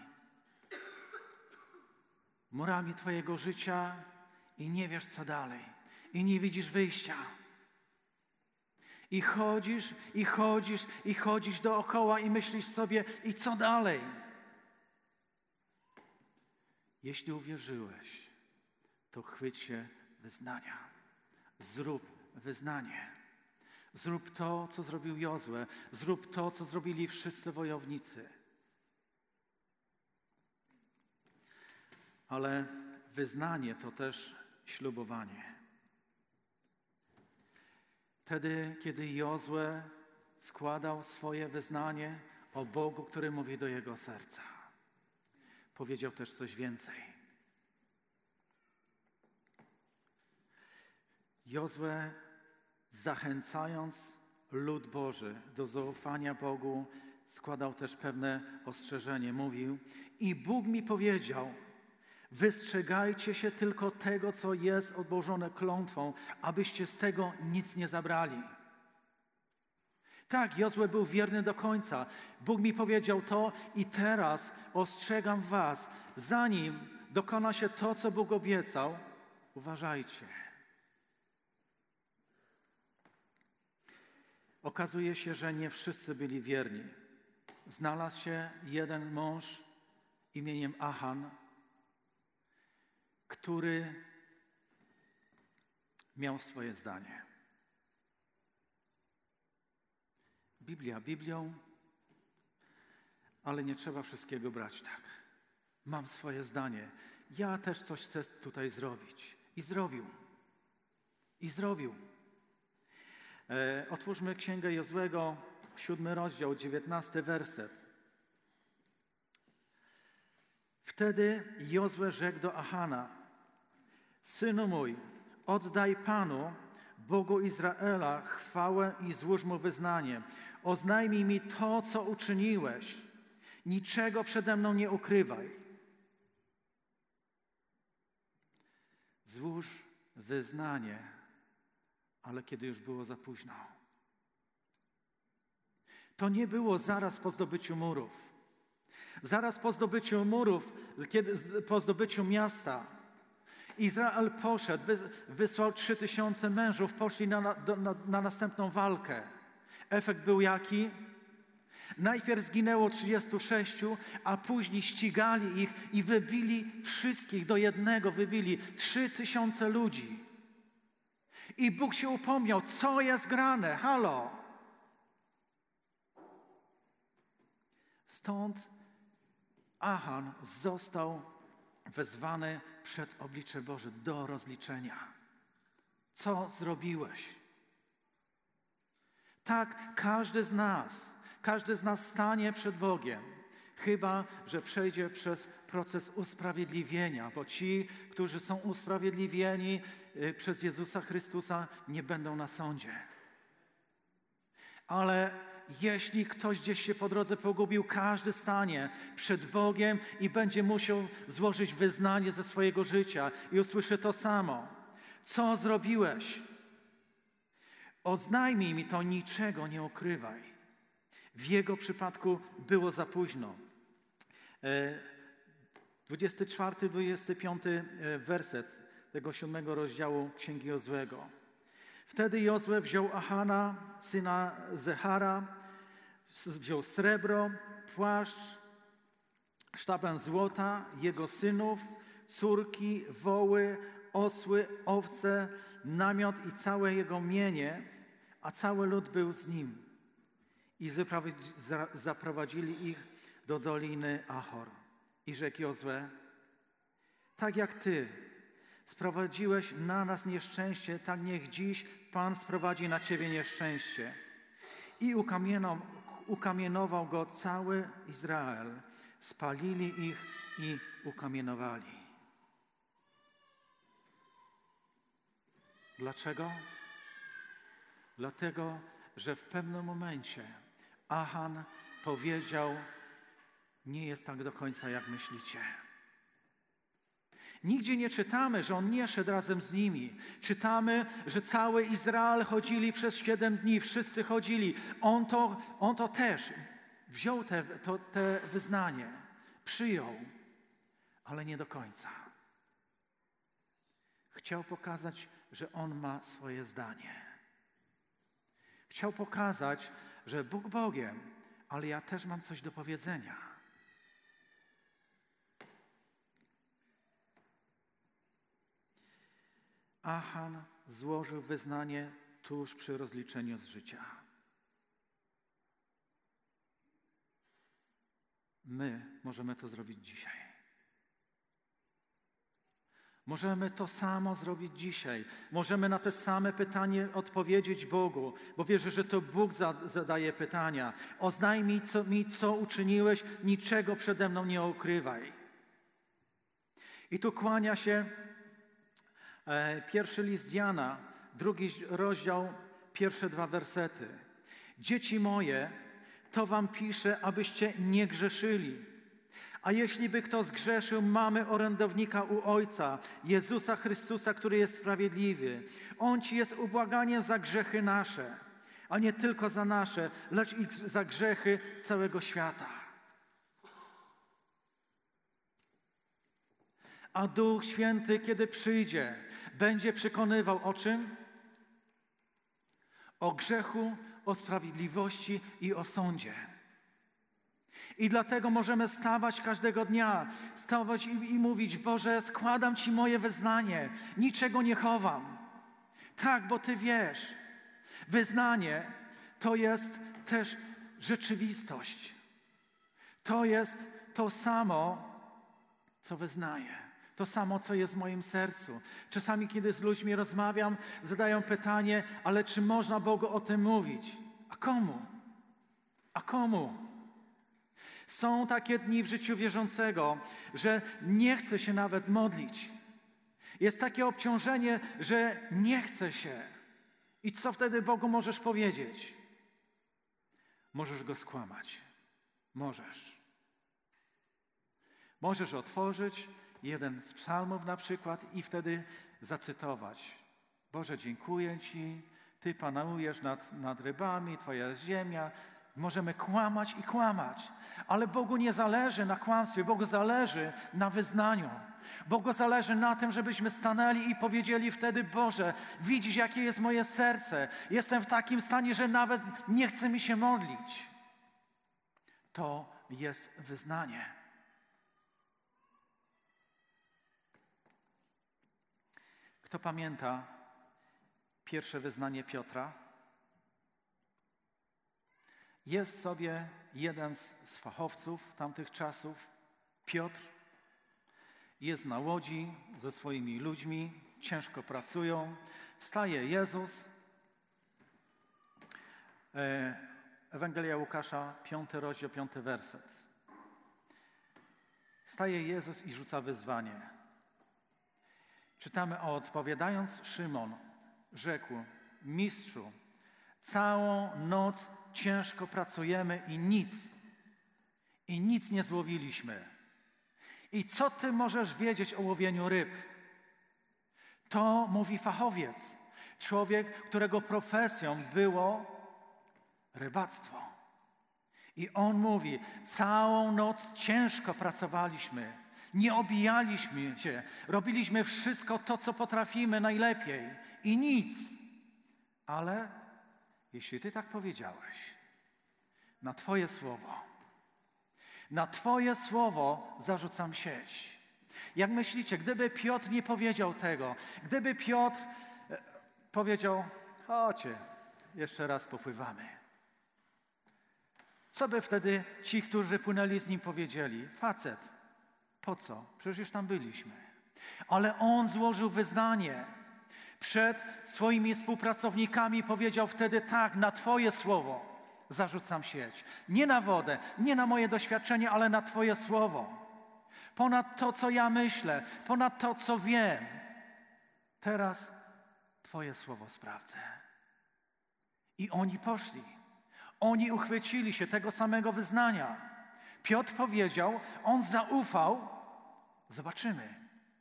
Murami Twojego życia i nie wiesz, co dalej. I nie widzisz wyjścia. I chodzisz dookoła i myślisz sobie: i co dalej? Jeśli uwierzyłeś, to chwyć się wyznania. Zrób wyznanie. Zrób to, co zrobił Jozue. Zrób to, co zrobili wszyscy wojownicy. Ale wyznanie to też ślubowanie. Wtedy, kiedy Jozue składał swoje wyznanie o Bogu, który mówi do jego serca, powiedział też coś więcej. Jozue, zachęcając lud Boży do zaufania Bogu, składał też pewne ostrzeżenie. Mówił: i Bóg mi powiedział, wystrzegajcie się tylko tego, co jest obłożone klątwą, abyście z tego nic nie zabrali. Tak, Jozue był wierny do końca. Bóg mi powiedział to i teraz ostrzegam was, zanim dokona się to, co Bóg obiecał, uważajcie. Okazuje się, że nie wszyscy byli wierni. Znalazł się jeden mąż imieniem Achan, który miał swoje zdanie. Biblia Biblią, ale nie trzeba wszystkiego brać tak. Mam swoje zdanie. Ja też coś chcę tutaj zrobić. I zrobił. I zrobił. Otwórzmy Księgę Jozłego, 7 rozdział, 19 werset. Wtedy Jozue rzekł do Achana: synu mój, oddaj Panu, Bogu Izraela, chwałę i złóż Mu wyznanie. Oznajmij mi to, co uczyniłeś. Niczego przede mną nie ukrywaj. Złóż wyznanie, ale kiedy już było za późno. To nie było zaraz po zdobyciu murów. Zaraz po zdobyciu murów, po zdobyciu miasta, Izrael poszedł, wysłał 3000 mężów, poszli na następną walkę. Efekt był jaki? Najpierw zginęło 36, a później ścigali ich i wybili wszystkich do jednego, wybili 3000 ludzi. I Bóg się upomniał, co jest grane, halo. Stąd Achan został wezwany przed oblicze Boże do rozliczenia. Co zrobiłeś? Tak, każdy z nas stanie przed Bogiem, chyba że przejdzie przez proces usprawiedliwienia, bo ci, którzy są usprawiedliwieni przez Jezusa Chrystusa, nie będą na sądzie. Ale jeśli ktoś gdzieś się po drodze pogubił, każdy stanie przed Bogiem i będzie musiał złożyć wyznanie ze swojego życia i usłyszy to samo. Co zrobiłeś? Oznajmij mi to, niczego nie ukrywaj. W jego przypadku było za późno. 24-25 werset tego 7 rozdziału Księgi Jozłego. Wtedy Jozue wziął Achana, syna Zechara, wziął srebro, płaszcz, sztabę złota, jego synów, córki, woły, osły, owce, namiot i całe jego mienie, a cały lud był z nim. I zaprowadzili ich do doliny Achor. I rzekł Jozue: tak jak Ty sprowadziłeś na nas nieszczęście, tak niech dziś Pan sprowadzi na Ciebie nieszczęście. I ukamienował go cały Izrael. Spalili ich i ukamienowali. Dlaczego? Dlatego, że w pewnym momencie Achan powiedział: nie jest tak do końca, jak myślicie. Nigdzie nie czytamy, że on nie szedł razem z nimi. Czytamy, że cały Izrael chodzili przez 7 dni, wszyscy chodzili. On to też wziął te wyznanie, przyjął, ale nie do końca. Chciał pokazać, że on ma swoje zdanie. Chciał pokazać, że Bóg Bogiem, ale ja też mam coś do powiedzenia. Achan złożył wyznanie tuż przy rozliczeniu z życia. My możemy to zrobić dzisiaj. Możemy to samo zrobić dzisiaj. Możemy na te same pytanie odpowiedzieć Bogu, bo wierzę, że to Bóg zadaje pytania. Oznajmij co uczyniłeś, niczego przede mną nie ukrywaj. I tu kłania się pierwszy list Jana, 2 rozdział, pierwsze 2 wersety. Dzieci moje, to wam piszę, abyście nie grzeszyli. A jeśli by kto zgrzeszył, mamy orędownika u Ojca, Jezusa Chrystusa, który jest sprawiedliwy. On ci jest ubłaganiem za grzechy nasze, a nie tylko za nasze, lecz i za grzechy całego świata. A Duch Święty, kiedy przyjdzie, będzie przekonywał o czym? O grzechu, o sprawiedliwości i o sądzie. I dlatego możemy stawać każdego dnia, stawać i mówić: Boże, składam Ci moje wyznanie, niczego nie chowam. Tak, bo Ty wiesz. Wyznanie to jest też rzeczywistość. To jest to samo, co wyznaję. To samo, co jest w moim sercu. Czasami, kiedy z ludźmi rozmawiam, zadają pytanie: ale czy można Bogu o tym mówić? A komu? A komu? Są takie dni w życiu wierzącego, że nie chce się nawet modlić. Jest takie obciążenie, że nie chce się. I co wtedy Bogu możesz powiedzieć? Możesz Go skłamać. Możesz. Możesz otworzyć jeden z psalmów na przykład i wtedy zacytować: Boże, dziękuję Ci, Ty panujesz nad rybami, Twoja jest ziemia. Możemy kłamać i kłamać, ale Bogu nie zależy na kłamstwie, Bogu zależy na wyznaniu. Bogu zależy na tym, żebyśmy stanęli i powiedzieli wtedy: Boże, widzisz, jakie jest moje serce. Jestem w takim stanie, że nawet nie chce mi się modlić. To jest wyznanie. Kto pamięta pierwsze wyznanie Piotra? Jest sobie jeden z fachowców tamtych czasów, Piotr. Jest na łodzi ze swoimi ludźmi, ciężko pracują. Wstaje Jezus. Ewangelia Łukasza, 5 rozdział, 5 werset. Staje Jezus i rzuca wyzwanie. Czytamy: a odpowiadając Szymon rzekł: Mistrzu, całą noc ciężko pracujemy i nic nie złowiliśmy. I co Ty możesz wiedzieć o łowieniu ryb? To mówi fachowiec, człowiek, którego profesją było rybactwo. I on mówi: całą noc ciężko pracowaliśmy, nie obijaliśmy się, robiliśmy wszystko to, co potrafimy najlepiej i nic. Ale jeśli Ty tak powiedziałeś, na Twoje słowo zarzucam sieć. Jak myślicie, gdyby Piotr nie powiedział tego, gdyby Piotr powiedział: chodźcie, jeszcze raz popływamy. Co by wtedy ci, którzy płynęli z nim, powiedzieli? Facet, po co? Przecież już tam byliśmy. Ale on złożył wyznanie przed swoimi współpracownikami, powiedział wtedy: tak, na Twoje słowo zarzucam sieć. Nie na wodę, nie na moje doświadczenie, ale na Twoje słowo. Ponad to, co ja myślę, ponad to, co wiem. Teraz Twoje słowo sprawdzę. I oni poszli. Oni uchwycili się tego samego wyznania. Piotr powiedział, on zaufał. Zobaczymy.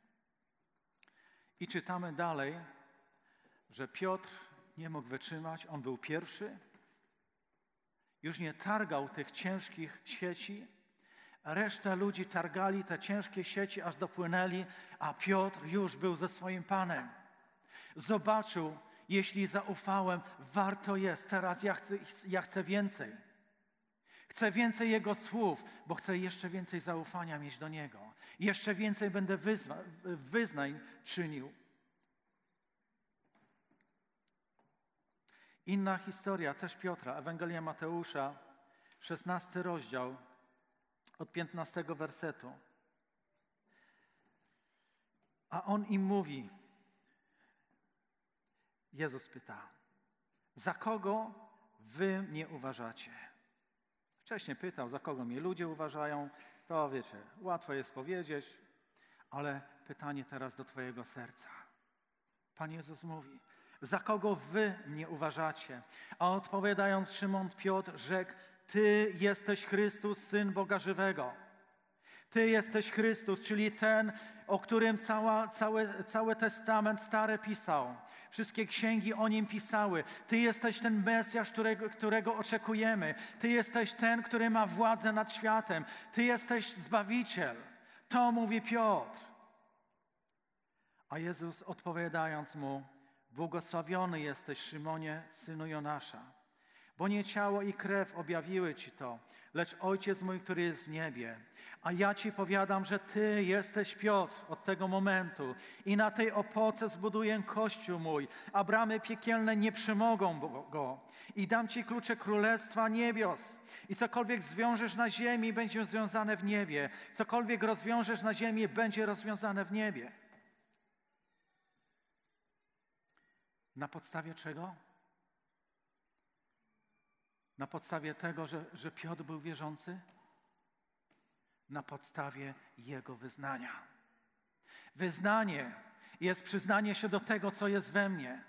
I czytamy dalej, że Piotr nie mógł wytrzymać, on był pierwszy. Już nie targał tych ciężkich sieci. Reszta ludzi targali te ciężkie sieci, aż dopłynęli, a Piotr już był ze swoim Panem. Zobaczył, jeśli zaufałem, warto jest. Teraz ja chcę więcej. Chcę więcej Jego słów, bo chcę jeszcze więcej zaufania mieć do Niego. Jeszcze więcej będę wyznań czynił. Inna historia, też Piotra, Ewangelia Mateusza, 16 rozdział, od 15 wersetu. A on im mówi, Jezus pyta, za kogo wy mnie uważacie? Wcześniej pytał, za kogo mnie ludzie uważają. To wiecie, łatwo jest powiedzieć, ale pytanie teraz do twojego serca. Pan Jezus mówi, za kogo wy mnie uważacie? A odpowiadając Szymon Piotr rzekł, Ty jesteś Chrystus, Syn Boga żywego. Ty jesteś Chrystus, czyli ten, o którym cały Testament Stary pisał. Wszystkie księgi o Nim pisały. Ty jesteś ten Mesjasz, którego oczekujemy. Ty jesteś ten, który ma władzę nad światem. Ty jesteś Zbawiciel. To mówi Piotr. A Jezus odpowiadając mu, błogosławiony jesteś, Szymonie, synu Jonasza, bo nie ciało i krew objawiły ci to, lecz Ojciec mój, który jest w niebie. A ja ci powiadam, że ty jesteś Piotr od tego momentu i na tej opoce zbuduję Kościół mój, a bramy piekielne nie przemogą go. I dam ci klucze Królestwa Niebios. I cokolwiek zwiążesz na ziemi, będzie związane w niebie. Cokolwiek rozwiążesz na ziemi, będzie rozwiązane w niebie. Na podstawie czego? Na podstawie tego, że Piotr był wierzący? Na podstawie jego wyznania. Wyznanie jest przyznanie się do tego, co jest we mnie.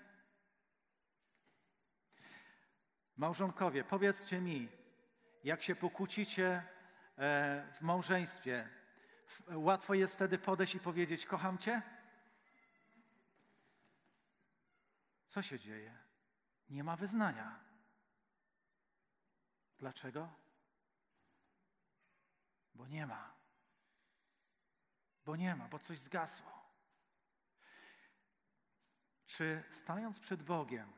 Małżonkowie, powiedzcie mi, jak się pokłócicie w małżeństwie, łatwo jest wtedy podejść i powiedzieć, kocham cię? Co się dzieje? Nie ma wyznania. Dlaczego? Bo nie ma. Bo coś zgasło. Czy stając przed Bogiem,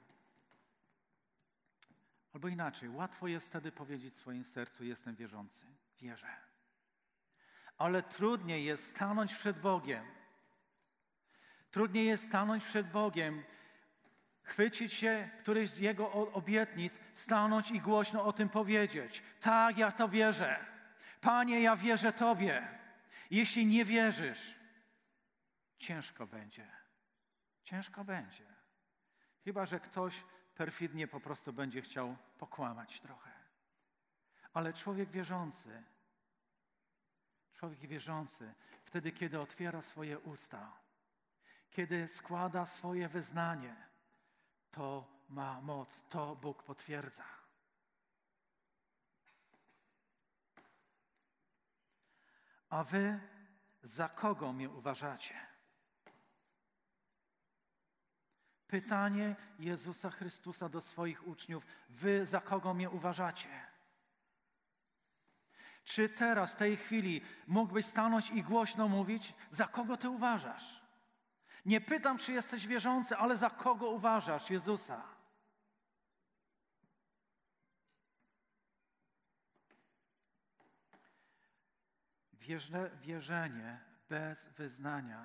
albo inaczej, łatwo jest wtedy powiedzieć w swoim sercu, jestem wierzący, wierzę. Ale trudniej jest stanąć przed Bogiem. Trudniej jest stanąć przed Bogiem, chwycić się którejś z Jego obietnic, stanąć i głośno o tym powiedzieć. Tak, ja to wierzę. Panie, ja wierzę Tobie. Jeśli nie wierzysz, ciężko będzie. Ciężko będzie. Chyba że ktoś perfidnie po prostu będzie chciał pokłamać trochę. Ale człowiek wierzący, wtedy, kiedy otwiera swoje usta, kiedy składa swoje wyznanie, to ma moc, to Bóg potwierdza. A wy za kogo mnie uważacie? Pytanie Jezusa Chrystusa do swoich uczniów, wy za kogo mnie uważacie? Czy teraz, w tej chwili mógłbyś stanąć i głośno mówić, za kogo ty uważasz? Nie pytam, czy jesteś wierzący, ale za kogo uważasz Jezusa? Wierzenie bez wyznania,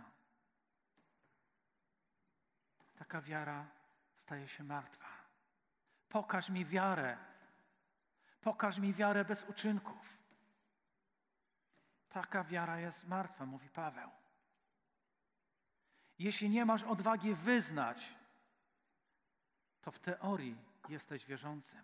taka wiara staje się martwa. Pokaż mi wiarę. Pokaż mi wiarę bez uczynków. Taka wiara jest martwa, mówi Paweł. Jeśli nie masz odwagi wyznać, to w teorii jesteś wierzącym.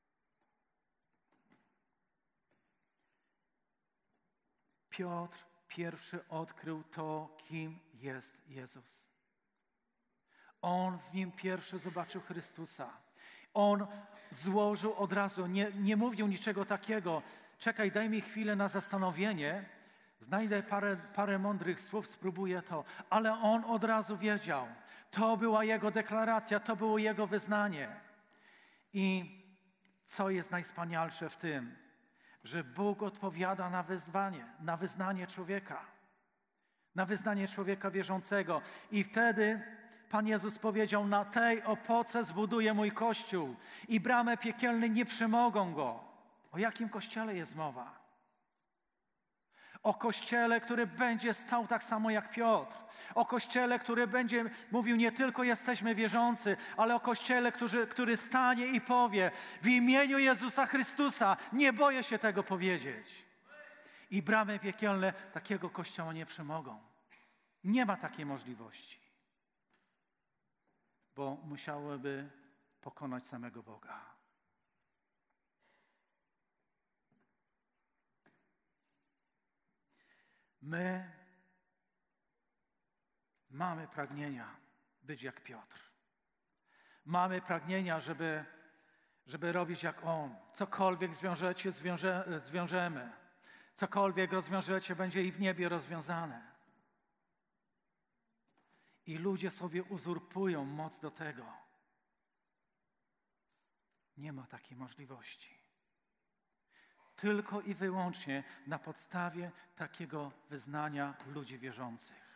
Piotr pierwszy odkrył to, kim jest Jezus. On w nim pierwszy zobaczył Chrystusa. On złożył od razu, nie mówił niczego takiego. Czekaj, daj mi chwilę na zastanowienie. Znajdę parę mądrych słów, spróbuję to. Ale on od razu wiedział. To była jego deklaracja, to było jego wyznanie. I co jest najwspanialsze w tym? Że Bóg odpowiada na wyznanie człowieka. Na wyznanie człowieka wierzącego. I wtedy Pan Jezus powiedział, na tej opoce zbuduję mój Kościół i bramy piekielne nie przemogą go. O jakim Kościele jest mowa? O Kościele, który będzie stał tak samo jak Piotr. O Kościele, który będzie mówił, nie tylko jesteśmy wierzący, ale o Kościele, który stanie i powie, w imieniu Jezusa Chrystusa, nie boję się tego powiedzieć. I bramy piekielne takiego Kościoła nie przemogą. Nie ma takiej możliwości, bo musiałyby pokonać samego Boga. My mamy pragnienia być jak Piotr. Mamy pragnienia, żeby robić jak On. Cokolwiek zwiążecie, zwiążemy. Cokolwiek rozwiążecie, będzie i w niebie rozwiązane. I ludzie sobie uzurpują moc do tego. Nie ma takiej możliwości. Tylko i wyłącznie na podstawie takiego wyznania ludzi wierzących.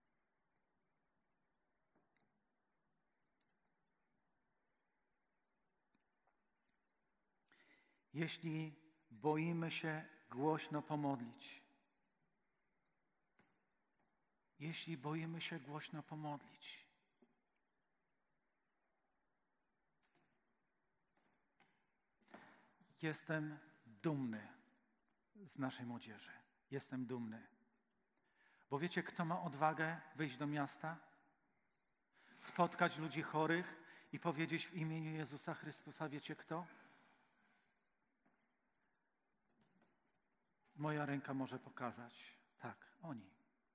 Jeśli boimy się głośno pomodlić, jestem dumny z naszej młodzieży. Jestem dumny. Bo wiecie, kto ma odwagę wyjść do miasta? Spotkać ludzi chorych i powiedzieć w imieniu Jezusa Chrystusa, wiecie kto? Moja ręka może pokazać. Tak, oni.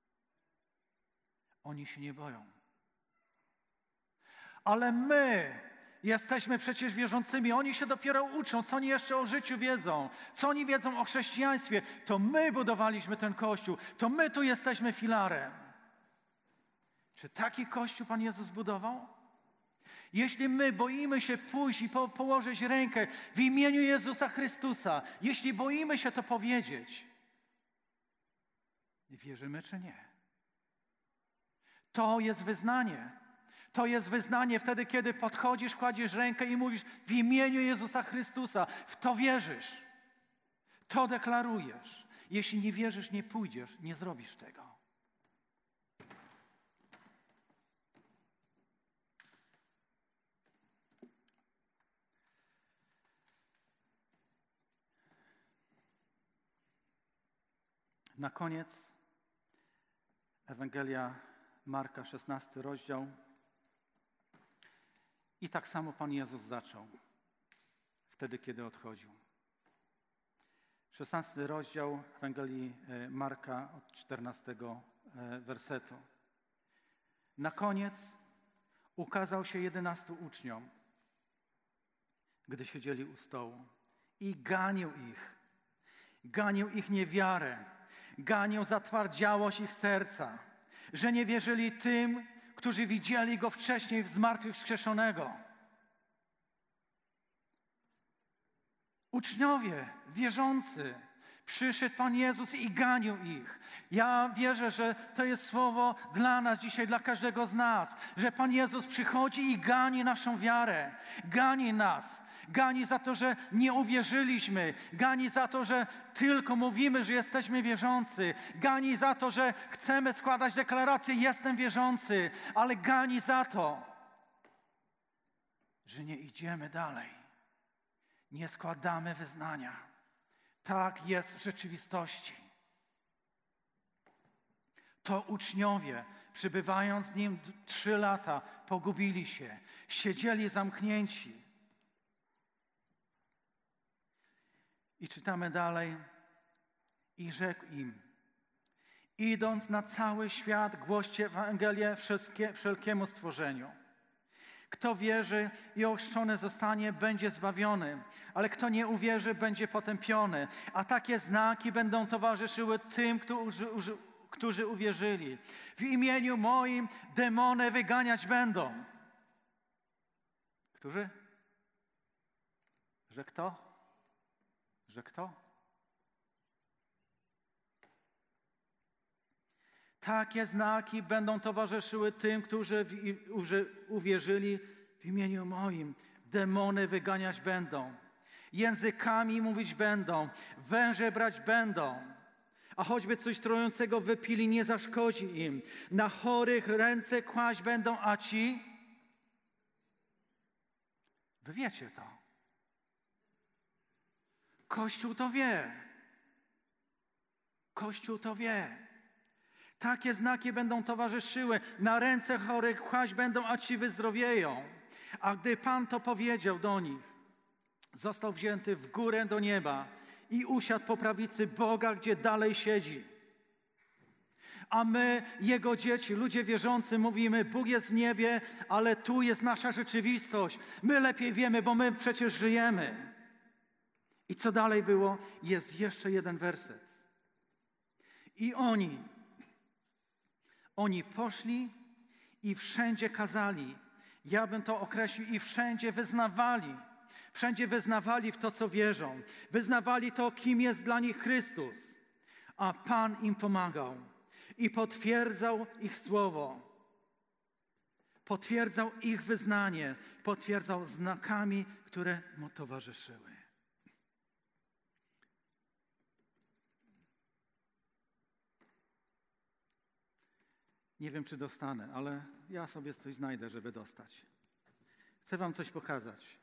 Oni się nie boją. Ale my jesteśmy przecież wierzącymi. Oni się dopiero uczą. Co oni jeszcze o życiu wiedzą? Co oni wiedzą o chrześcijaństwie? To my budowaliśmy ten Kościół. To my tu jesteśmy filarem. Czy taki Kościół Pan Jezus budował? Jeśli my boimy się pójść i położyć rękę w imieniu Jezusa Chrystusa, jeśli boimy się to powiedzieć, wierzymy czy nie? To jest wyznanie. To jest wyznanie wtedy, kiedy podchodzisz, kładziesz rękę i mówisz w imieniu Jezusa Chrystusa. W to wierzysz. To deklarujesz. Jeśli nie wierzysz, nie pójdziesz, nie zrobisz tego. Na koniec Ewangelia Marka, 16 rozdział. I tak samo Pan Jezus zaczął wtedy, kiedy odchodził. 16 rozdział Ewangelii Marka od 14 wersetu. Na koniec ukazał się 11 uczniom, gdy siedzieli u stołu i ganił ich. Ganił ich niewiarę, ganił zatwardziałość ich serca, że nie wierzyli tym, którzy widzieli Go wcześniej zmartwychwskrzeszonego. Uczniowie, wierzący, przyszedł Pan Jezus i ganił ich. Ja wierzę, że to jest słowo dla nas dzisiaj, dla każdego z nas, że Pan Jezus przychodzi i gani naszą wiarę, gani nas. Gani za to, że nie uwierzyliśmy. Gani za to, że tylko mówimy, że jesteśmy wierzący. Gani za to, że chcemy składać deklarację, jestem wierzący. Ale gani za to, że nie idziemy dalej. Nie składamy wyznania. Tak jest w rzeczywistości. To uczniowie, przybywając z Nim 3 lata, pogubili się. Siedzieli zamknięci. I czytamy dalej. I rzekł im: idąc na cały świat, głoście Ewangelię wszelkiemu stworzeniu. Kto wierzy i ochrzczony zostanie, będzie zbawiony, ale kto nie uwierzy, będzie potępiony. A takie znaki będą towarzyszyły tym, którzy uwierzyli. W imieniu moim demony wyganiać będą. Którzy? Że kto? Że kto? Takie znaki będą towarzyszyły tym, którzy uwierzyli w imieniu moim. Demony wyganiać będą. Językami mówić będą. Węże brać będą. A choćby coś trującego wypili, nie zaszkodzi im. Na chorych ręce kłaść będą, a ci? Wy wiecie to. Kościół to wie. Kościół to wie. Takie znaki będą towarzyszyły. Na ręce chorych kłaść będą, a ci wyzdrowieją. A gdy Pan to powiedział do nich, został wzięty w górę do nieba i usiadł po prawicy Boga, gdzie dalej siedzi. A my, Jego dzieci, ludzie wierzący, mówimy, Bóg jest w niebie, ale tu jest nasza rzeczywistość. My lepiej wiemy, bo my przecież żyjemy. I co dalej było? Jest jeszcze jeden werset. I oni poszli i wszędzie kazali. Ja bym to określił, i wszędzie wyznawali. Wszędzie wyznawali w to, co wierzą. Wyznawali to, kim jest dla nich Chrystus. A Pan im pomagał i potwierdzał ich słowo. Potwierdzał ich wyznanie. Potwierdzał znakami, które mu towarzyszyły. Nie wiem, czy dostanę, ale ja sobie coś znajdę, żeby dostać. Chcę wam coś pokazać.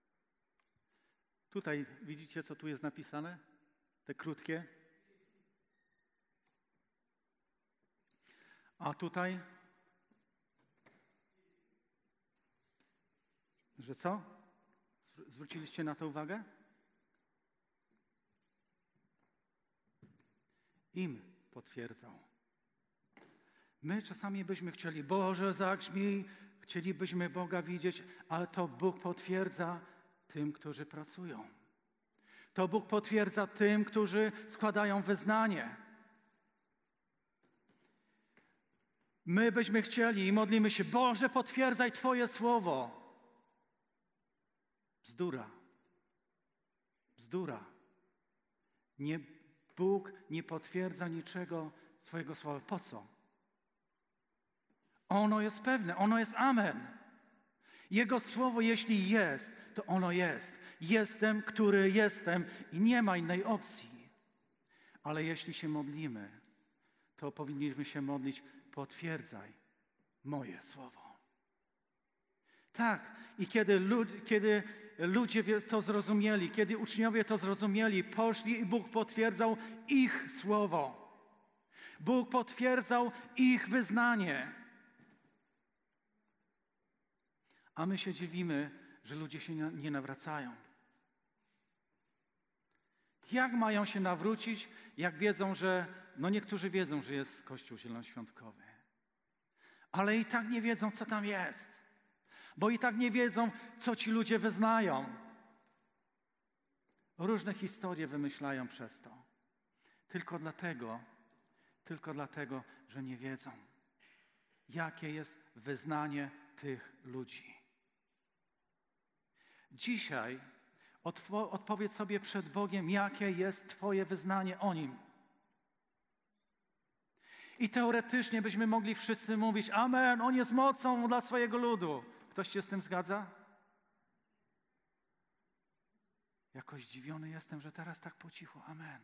Tutaj widzicie, co tu jest napisane? Te krótkie. A tutaj? Że co? Zwróciliście na to uwagę? Im potwierdzał. My czasami byśmy chcieli, Boże, zagrzmij, chcielibyśmy Boga widzieć, ale to Bóg potwierdza tym, którzy pracują. To Bóg potwierdza tym, którzy składają wyznanie. My byśmy chcieli i modlimy się, Boże, potwierdzaj Twoje słowo. Bzdura. Bzdura. Bóg nie potwierdza niczego swojego słowa. Po co? Ono jest pewne, ono jest amen. Jego słowo, jeśli jest, to ono jest. Jestem, który jestem i nie ma innej opcji. Ale jeśli się modlimy, to powinniśmy się modlić, potwierdzaj moje słowo. Tak, i kiedy ludzie to zrozumieli, kiedy uczniowie to zrozumieli, poszli i Bóg potwierdzał ich słowo. Bóg potwierdzał ich wyznanie. A my się dziwimy, że ludzie się nie nawracają. Jak mają się nawrócić, jak wiedzą, że... No niektórzy wiedzą, że jest Kościół Zielonoświątkowy. Ale i tak nie wiedzą, co tam jest. Bo i tak nie wiedzą, co ci ludzie wyznają. Różne historie wymyślają przez to. Tylko dlatego, że nie wiedzą, jakie jest wyznanie tych ludzi. Dzisiaj odpowiedz sobie przed Bogiem, jakie jest Twoje wyznanie o Nim. I teoretycznie byśmy mogli wszyscy mówić, amen, On jest mocą dla swojego ludu. Ktoś się z tym zgadza? Jakoś zdziwiony jestem, że teraz tak po cichu, amen.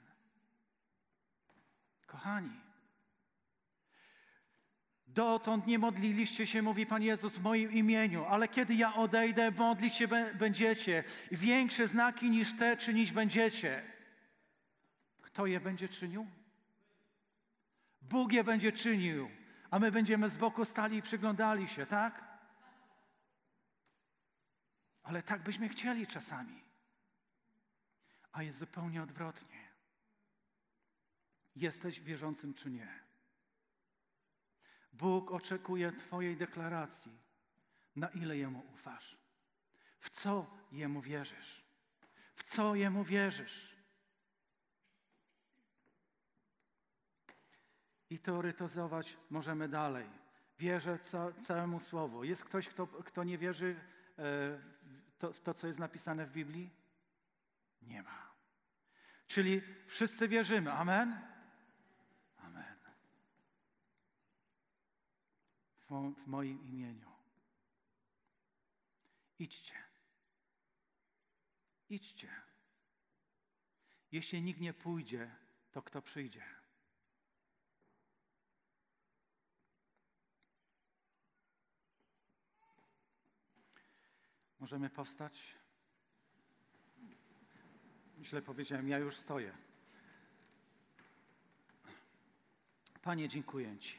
Kochani, dotąd nie modliliście się, mówi Pan Jezus, w moim imieniu, ale kiedy ja odejdę, modlić się będziecie. Większe znaki niż te czynić będziecie. Kto je będzie czynił? Bóg je będzie czynił, a my będziemy z boku stali i przyglądali się, tak? Ale tak byśmy chcieli czasami. A jest zupełnie odwrotnie. Jesteś wierzącym czy nie? Bóg oczekuje Twojej deklaracji, na ile Jemu ufasz. W co Jemu wierzysz? W co Jemu wierzysz? I teoretyzować możemy dalej. Wierzę całemu Słowu. Jest ktoś, kto nie wierzy w to, co jest napisane w Biblii? Nie ma. Czyli wszyscy wierzymy. Amen? Amen. W moim imieniu. Idźcie. Idźcie. Jeśli nikt nie pójdzie, to kto przyjdzie? Możemy powstać? Źle powiedziałem, ja już stoję. Panie, dziękuję Ci.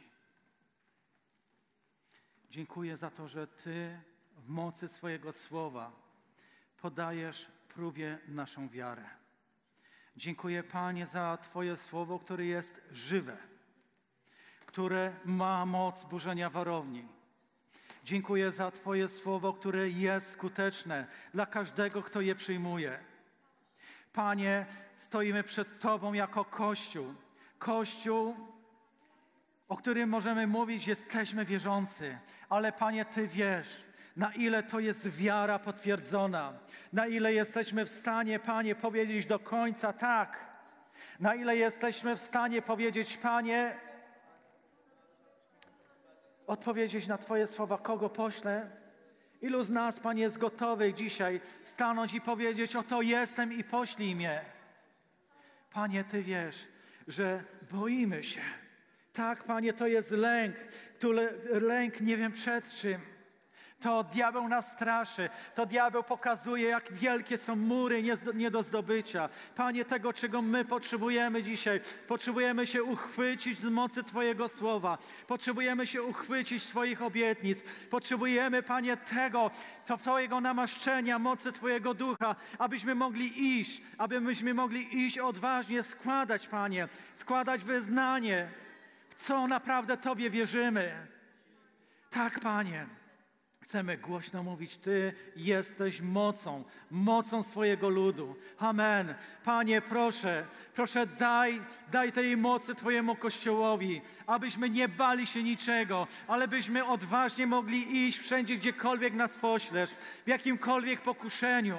Dziękuję za to, że Ty w mocy swojego słowa podajesz próbie naszą wiarę. Dziękuję, Panie, za Twoje słowo, które jest żywe, które ma moc burzenia warowni. Dziękuję za Twoje słowo, które jest skuteczne dla każdego, kto je przyjmuje. Panie, stoimy przed Tobą jako Kościół. Kościół, o którym możemy mówić, jesteśmy wierzący. Ale Panie, Ty wiesz, na ile to jest wiara potwierdzona. Na ile jesteśmy w stanie, Panie, powiedzieć do końca tak. Na ile jesteśmy w stanie powiedzieć, Panie, odpowiedzieć na Twoje słowa, kogo poślę? Ilu z nas, Panie, jest gotowych dzisiaj stanąć i powiedzieć, oto jestem i poślij mnie. Panie, Ty wiesz, że boimy się. Tak, Panie, to jest lęk, lęk nie wiem przed czym. To diabeł nas straszy, to diabeł pokazuje, jak wielkie są mury nie do zdobycia. Panie, tego, czego my potrzebujemy dzisiaj, potrzebujemy się uchwycić z mocy Twojego słowa, potrzebujemy się uchwycić Twoich obietnic, potrzebujemy, Panie, tego, Twojego namaszczenia, mocy Twojego ducha, abyśmy mogli iść odważnie, składać, Panie, składać wyznanie, w co naprawdę Tobie wierzymy. Tak, Panie. Chcemy głośno mówić, Ty jesteś mocą swojego ludu. Amen. Panie, proszę daj tej mocy Twojemu Kościołowi, abyśmy nie bali się niczego, ale byśmy odważnie mogli iść wszędzie, gdziekolwiek nas poślesz, w jakimkolwiek pokuszeniu.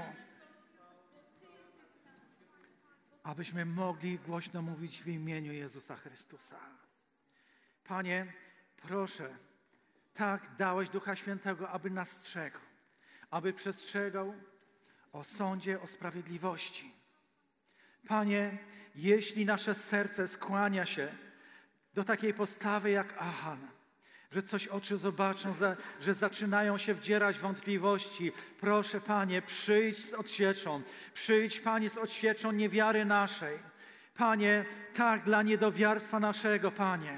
Abyśmy mogli głośno mówić w imieniu Jezusa Chrystusa. Panie, proszę, tak, dałeś Ducha Świętego, aby nas strzegł, aby przestrzegał o sądzie, o sprawiedliwości. Panie, jeśli nasze serce skłania się do takiej postawy jak Achan, że coś oczy zobaczą, że zaczynają się wdzierać wątpliwości, proszę, Panie, przyjdź z odsieczą. Przyjdź, Panie, z odsieczą niewiary naszej. Panie, tak, dla niedowiarstwa naszego, Panie.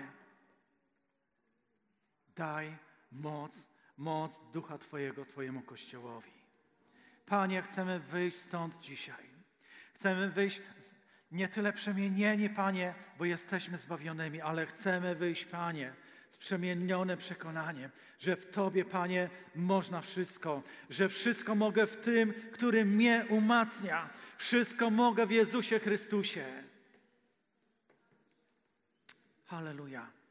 Daj moc Ducha Twojego Twojemu Kościołowi. Panie, chcemy wyjść stąd dzisiaj. Chcemy wyjść nie tyle przemienieni, Panie, bo jesteśmy zbawionymi, ale chcemy wyjść, Panie, z przemienionym przekonaniem, że w Tobie, Panie, można wszystko, że wszystko mogę w Tym, który mnie umacnia. Wszystko mogę w Jezusie Chrystusie. Halleluja.